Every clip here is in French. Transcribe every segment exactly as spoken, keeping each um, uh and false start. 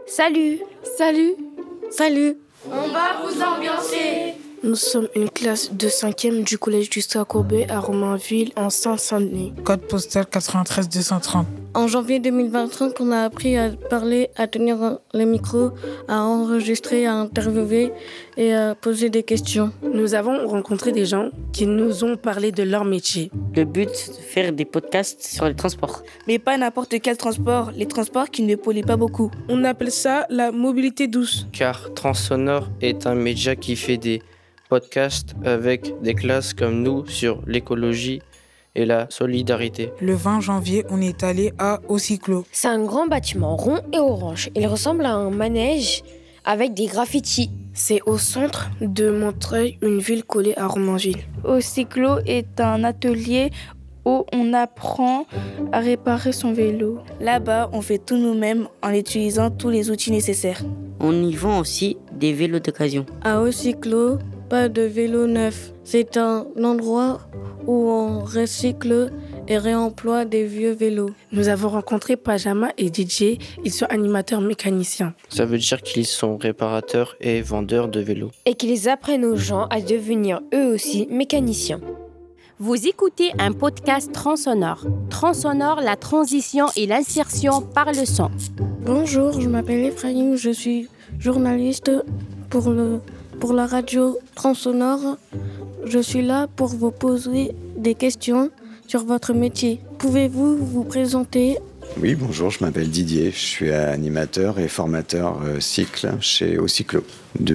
Salut. Salut. Salut. On va vous ambiancer. Nous sommes une classe de cinquième du collège Gustave Courbet à Romainville en Seine-Saint-Denis. Code postal quatre-vingt-treize deux cent trente. En janvier deux mille vingt-cinq, on a appris à parler, à tenir les micros, à enregistrer, à interviewer et à poser des questions. Nous avons rencontré des gens qui nous ont parlé de leur métier. Le but, c'est de faire des podcasts sur les transports. Mais pas n'importe quel transport, les transports qui ne polluent pas beaucoup. On appelle ça la mobilité douce. Car Transsonore est un média qui fait des podcasts avec des classes comme nous sur l'écologie et la solidarité. Le vingt janvier, on est allé à Ocyclo. C'est un grand bâtiment rond et orange. Il ressemble à un manège avec des graffitis. C'est au centre de Montreuil, une ville collée à Romainville. Ocyclo est un atelier où on apprend à réparer son vélo. Là-bas, on fait tout nous-mêmes en utilisant tous les outils nécessaires. On y vend aussi des vélos d'occasion. À Ocyclo, pas de vélo neuf. C'est un endroit où on recycle et réemploie des vieux vélos. Nous avons rencontré Pajama et D J. Ils sont animateurs mécaniciens. Ça veut dire qu'ils sont réparateurs et vendeurs de vélos. Et qu'ils apprennent aux gens à devenir eux aussi mécaniciens. Vous écoutez un podcast Transsonore. Transsonore, la transition et l'insertion par le son. Bonjour, je m'appelle Ephraim, je suis journaliste pour, le, pour la radio Transsonore. Je suis là pour vous poser des questions sur votre métier. Pouvez-vous vous présenter ? Oui, bonjour, je m'appelle Didier, je suis animateur et formateur euh, cycle chez Ocyclo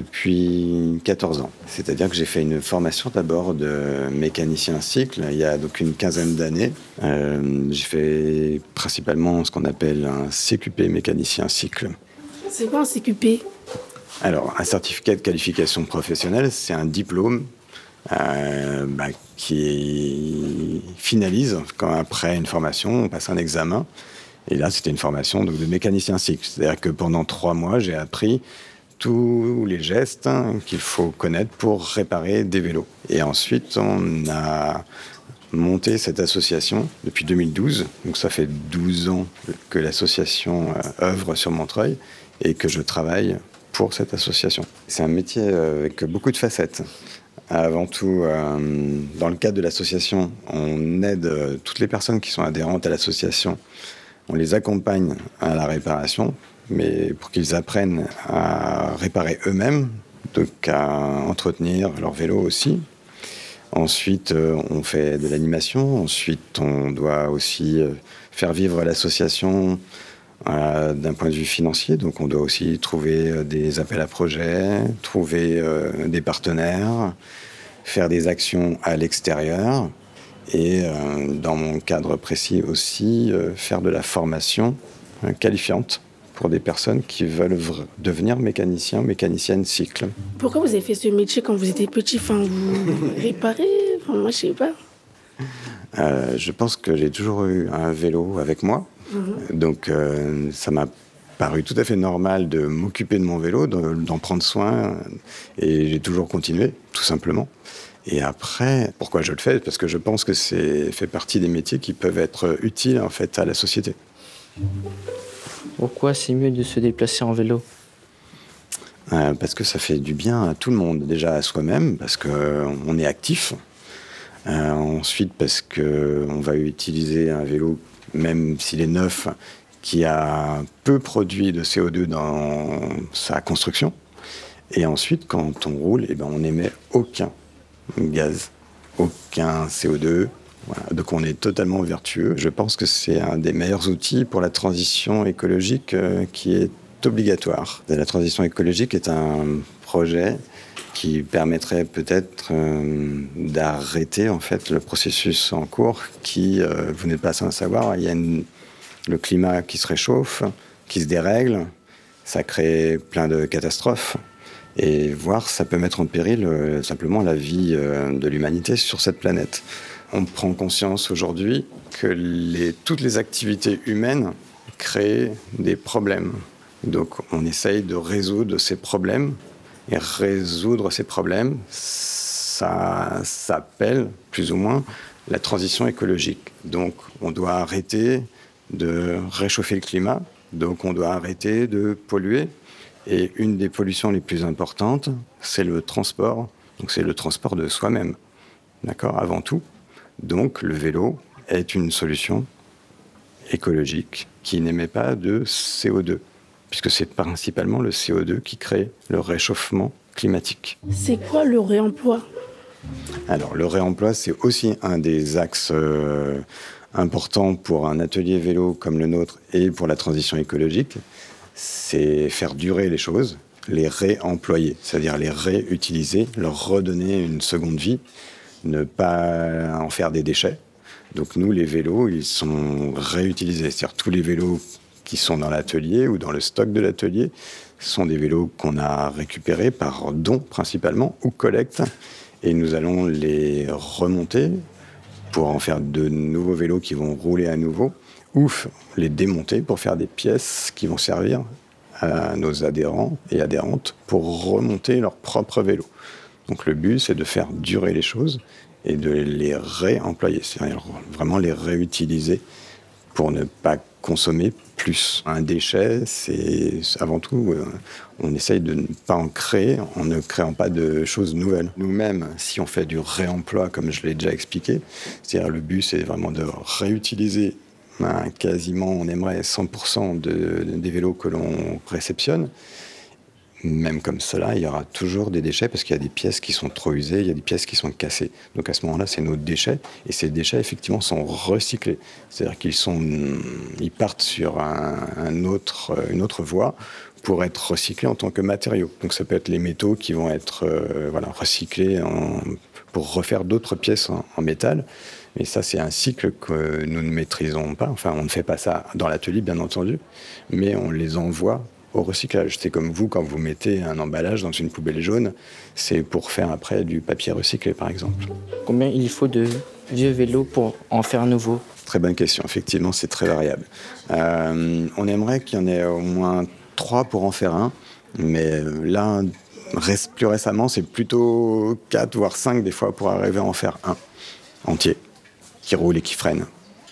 depuis quatorze ans. C'est-à-dire que j'ai fait une formation d'abord de mécanicien cycle il y a donc une quinzaine d'années. Euh, j'ai fait principalement ce qu'on appelle un C Q P mécanicien cycle. C'est quoi un C Q P ? Alors, un certificat de qualification professionnelle, c'est un diplôme euh, bah, qui finalise quand après une formation, on passe un examen. Et là, c'était une formation donc, de mécanicien cycle. C'est-à-dire que pendant trois mois, j'ai appris tous les gestes hein, qu'il faut connaître pour réparer des vélos. Et ensuite, on a monté cette association depuis deux mille douze. Donc ça fait douze ans que l'association euh, œuvre sur Montreuil et que je travaille pour cette association. C'est un métier avec beaucoup de facettes. Avant tout, euh, dans le cadre de l'association, on aide toutes les personnes qui sont adhérentes à l'association. On les accompagne à la réparation, mais pour qu'ils apprennent à réparer eux-mêmes, donc à entretenir leur vélo aussi. Ensuite, on fait de l'animation. Ensuite, on doit aussi faire vivre l'association euh, d'un point de vue financier. Donc, on doit aussi trouver des appels à projets, trouver euh, des partenaires, faire des actions à l'extérieur. Et euh, dans mon cadre précis aussi, euh, faire de la formation euh, qualifiante pour des personnes qui veulent v- devenir mécaniciens, mécaniciennes cycle. Pourquoi vous avez fait ce métier quand vous étiez petit ? Enfin, vous réparez ? Enfin, moi, je sais pas. Euh, je pense que j'ai toujours eu un vélo avec moi. Mmh. Donc, euh, ça m'a paru tout à fait normal de m'occuper de mon vélo, de, d'en prendre soin. Et j'ai toujours continué, tout simplement. Et après, pourquoi je le fais ? Parce que je pense que c'est fait partie des métiers qui peuvent être utiles en fait à la société. Pourquoi c'est mieux de se déplacer en vélo ? euh, Parce que ça fait du bien à tout le monde. Déjà à soi-même, parce qu'on est actif. Euh, ensuite, parce qu'on va utiliser un vélo, même s'il est neuf, qui a peu produit de C O deux dans sa construction. Et ensuite, quand on roule, eh ben, on n'émet aucun gaz, aucun C O deux, voilà. Donc on est totalement vertueux. Je pense que c'est un des meilleurs outils pour la transition écologique euh, qui est obligatoire. La transition écologique est un projet qui permettrait peut-être euh, d'arrêter en fait le processus en cours qui, euh, vous n'êtes pas sans le savoir, il y a une, le climat qui se réchauffe, qui se dérègle, ça crée plein de catastrophes. Et voir, ça peut mettre en péril euh, simplement la vie euh, de l'humanité sur cette planète. On prend conscience aujourd'hui que les, toutes les activités humaines créent des problèmes. Donc on essaye de résoudre ces problèmes. Et résoudre ces problèmes, ça s'appelle plus ou moins la transition écologique. Donc on doit arrêter de réchauffer le climat Donc on doit arrêter de polluer. Et une des pollutions les plus importantes, c'est le transport. Donc c'est le transport de soi-même, d'accord, avant tout. Donc le vélo est une solution écologique qui n'émet pas de C O deux, puisque c'est principalement le C O deux qui crée le réchauffement climatique. C'est quoi le réemploi ? Alors le réemploi, c'est aussi un des axes euh, importants pour un atelier vélo comme le nôtre et pour la transition écologique. C'est faire durer les choses, les réemployer, c'est-à-dire les réutiliser, leur redonner une seconde vie, ne pas en faire des déchets. Donc nous, les vélos, ils sont réutilisés. C'est-à-dire tous les vélos qui sont dans l'atelier ou dans le stock de l'atelier sont des vélos qu'on a récupérés par don principalement ou collecte. Et nous allons les remonter pour en faire de nouveaux vélos qui vont rouler à nouveau ou les démonter pour faire des pièces qui vont servir à nos adhérents et adhérentes pour remonter leur propre vélo. Donc le but, c'est de faire durer les choses et de les réemployer, c'est-à-dire vraiment les réutiliser pour ne pas consommer plus. Un déchet, c'est avant tout, euh, on essaye de ne pas en créer en ne créant pas de choses nouvelles. Nous-mêmes, si on fait du réemploi, comme je l'ai déjà expliqué, c'est-à-dire le but, c'est vraiment de réutiliser ben, quasiment, on aimerait cent pour cent de, des vélos que l'on réceptionne. Même comme cela, il y aura toujours des déchets parce qu'il y a des pièces qui sont trop usées, il y a des pièces qui sont cassées. Donc à ce moment-là, c'est nos déchets. Et ces déchets, effectivement, sont recyclés. C'est-à-dire qu'ils sont, ils partent sur un, un autre, une autre voie pour être recyclés en tant que matériaux. Donc ça peut être les métaux qui vont être euh, voilà, recyclés en, pour refaire d'autres pièces en, en métal. Mais ça, c'est un cycle que nous ne maîtrisons pas. Enfin, on ne fait pas ça dans l'atelier, bien entendu, mais on les envoie au recyclage. C'est comme vous, quand vous mettez un emballage dans une poubelle jaune, c'est pour faire après du papier recyclé, par exemple. Combien il faut de vieux vélos pour en faire un nouveau ? Très bonne question. Effectivement, c'est très variable. Euh, on aimerait qu'il y en ait au moins trois pour en faire un, mais là, plus récemment, c'est plutôt quatre, voire cinq des fois pour arriver à en faire un entier, qui roule et qui freine.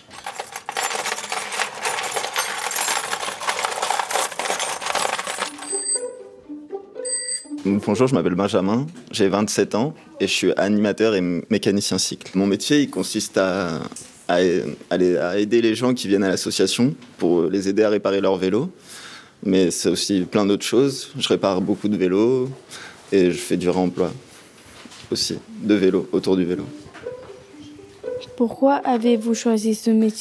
Bonjour, je m'appelle Benjamin, j'ai vingt-sept ans et je suis animateur et mécanicien cycle. Mon métier, il consiste à, à, à aider les gens qui viennent à l'association pour les aider à réparer leur vélo. Mais c'est aussi plein d'autres choses. Je répare beaucoup de vélos et je fais du réemploi aussi, de vélos, autour du vélo. Pourquoi avez-vous choisi ce métier ?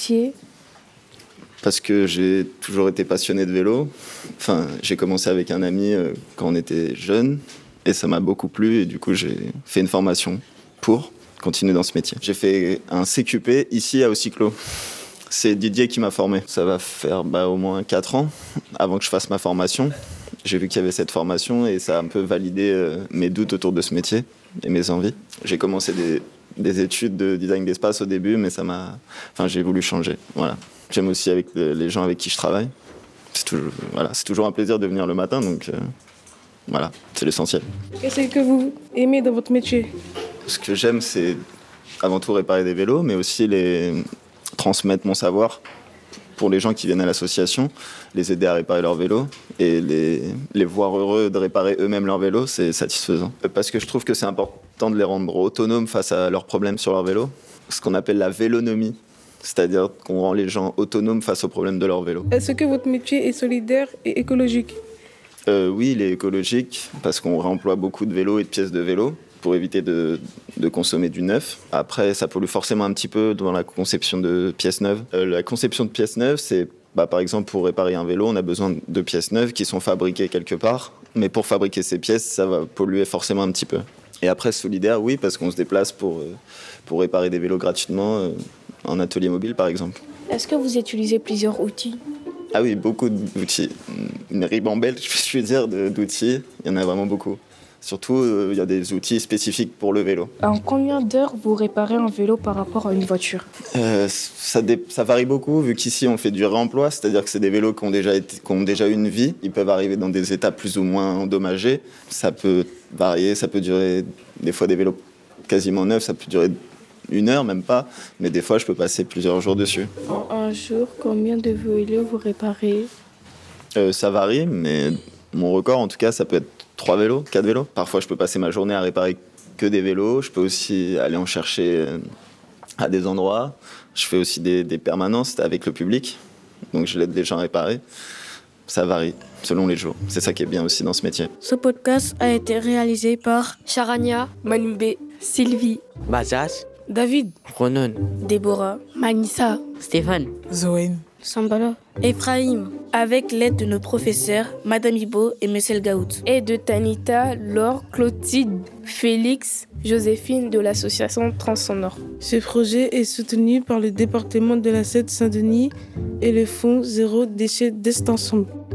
Parce que j'ai toujours été passionné de vélo. Enfin, j'ai commencé avec un ami euh, quand on était jeune et ça m'a beaucoup plu et du coup j'ai fait une formation pour continuer dans ce métier. J'ai fait un C Q P ici à Aucyclo. C'est Didier qui m'a formé. Ça va faire bah, au moins quatre ans avant que je fasse ma formation. J'ai vu qu'il y avait cette formation et ça a un peu validé euh, mes doutes autour de ce métier et mes envies. J'ai commencé des, des études de design d'espace au début, mais ça m'a... Enfin, j'ai voulu changer, voilà. J'aime aussi avec les gens avec qui je travaille. C'est toujours, voilà, c'est toujours un plaisir de venir le matin, donc euh, voilà, c'est l'essentiel. Qu'est-ce que vous aimez dans votre métier ? Ce que j'aime, c'est avant tout réparer des vélos, mais aussi les transmettre mon savoir pour les gens qui viennent à l'association, les aider à réparer leur vélo et les, les voir heureux de réparer eux-mêmes leur vélo, c'est satisfaisant. Parce que je trouve que c'est important de les rendre autonomes face à leurs problèmes sur leur vélo, ce qu'on appelle la vélonomie. C'est-à-dire qu'on rend les gens autonomes face aux problèmes de leur vélo. Est-ce que votre métier est solidaire et écologique ? euh, Oui, il est écologique parce qu'on réemploie beaucoup de vélos et de pièces de vélo pour éviter de, de consommer du neuf. Après, ça pollue forcément un petit peu dans la conception de pièces neuves. Euh, la conception de pièces neuves, c'est bah, par exemple pour réparer un vélo, on a besoin de pièces neuves qui sont fabriquées quelque part. Mais pour fabriquer ces pièces, ça va polluer forcément un petit peu. Et après, solidaire, oui, parce qu'on se déplace pour, euh, pour réparer des vélos gratuitement. Euh, en atelier mobile, par exemple. Est-ce que vous utilisez plusieurs outils ? Ah oui, beaucoup d'outils. Une ribambelle, je veux dire, d'outils. Il y en a vraiment beaucoup. Surtout, euh, il y a des outils spécifiques pour le vélo. En combien d'heures vous réparez un vélo par rapport à une voiture ? euh, ça, dé- ça varie beaucoup, vu qu'ici, on fait du réemploi. C'est-à-dire que c'est des vélos qui ont, déjà été, qui ont déjà eu une vie. Ils peuvent arriver dans des états plus ou moins endommagés. Ça peut varier, ça peut durer... Des fois, des vélos quasiment neufs, ça peut durer... Une heure, même pas, mais des fois, je peux passer plusieurs jours dessus. En un jour, combien de vélos vous réparez ? euh, Ça varie, mais mon record, en tout cas, ça peut être trois vélos, quatre vélos. Parfois, je peux passer ma journée à réparer que des vélos. Je peux aussi aller en chercher à des endroits. Je fais aussi des, des permanences avec le public. Donc, je l'aide les gens à réparer. Ça varie selon les jours. C'est ça qui est bien aussi dans ce métier. Ce podcast a été réalisé par Charania, Manimbe, Sylvie, Bazaz, David, Ronan, Déborah, Manissa, Stéphane, Zoé, Sambala, Ephraim, avec l'aide de nos professeurs, Madame Ibo et Monsieur El Gaout. et de Tanita, Laure, Clotilde, Félix, Joséphine de l'association Transsonore. Ce projet est soutenu par le département de la Seine-Saint-Denis et le fonds Zéro Déchet d'Est Ensemble.